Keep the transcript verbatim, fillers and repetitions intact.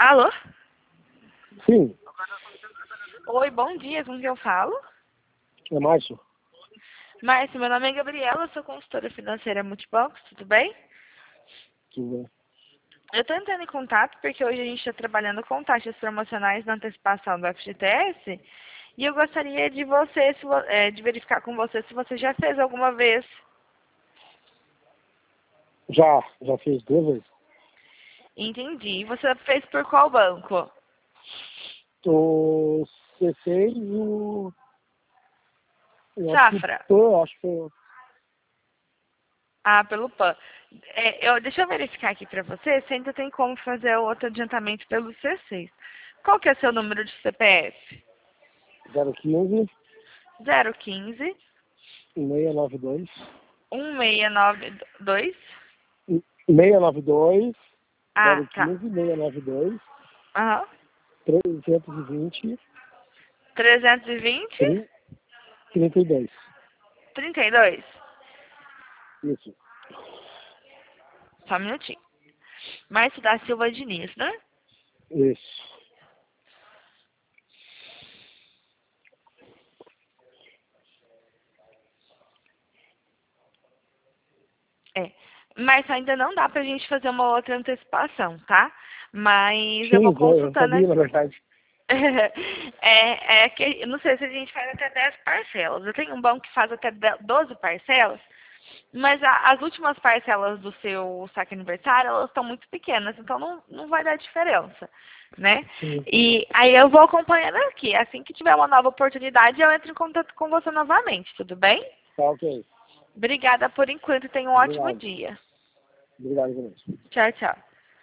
Alô? Sim, Oi, bom dia, com quem eu falo? é Márcio. Márcio, meu nome é Gabriela, eu sou consultora financeira Multibox, tudo bem? Tudo bem. Eu estou entrando em contato porque hoje a gente está trabalhando com taxas promocionais na antecipação do F G T S e eu gostaria de você, se vo- é, de verificar com você se você já fez alguma vez. Já, já fiz duas vezes. Entendi. Você fez por qual banco? O C seis e o... Eu acho que o Safra. Pan, acho que foi... Ah, pelo Pan. É, eu, deixa eu verificar aqui para você se ainda tem como fazer outro adiantamento pelo C seis. Qual que é seu número de C P F? zero quinze, zero quinze, seiscentos e noventa e dois, um seis nove dois. seiscentos e noventa e dois, Ah, zero tá. quinze, seiscentos e noventa e dois, Aham. trezentos e vinte, trezentos e vinte, trinta e dois. trinta e dois. Isso, Só um minutinho. Márcio da Silva Diniz, né? isso. É. Mas ainda não dá pra gente fazer uma outra antecipação, tá? Mas eu vou Sim, eu eu consultando sabia, na aqui. verdade. É, é que eu não sei se a gente faz até dez parcelas. Eu tenho um banco que faz até de- doze parcelas, mas a- as últimas parcelas do seu saque aniversário, elas estão muito pequenas, então não, não vai dar diferença, né? Sim, E aí eu vou acompanhando aqui. Assim que tiver uma nova oportunidade, eu entro em contato com você novamente, tudo bem? tá ok. Obrigada por enquanto e tenha um ótimo Obrigado. dia. Obrigado, gente. Tchau, tchau.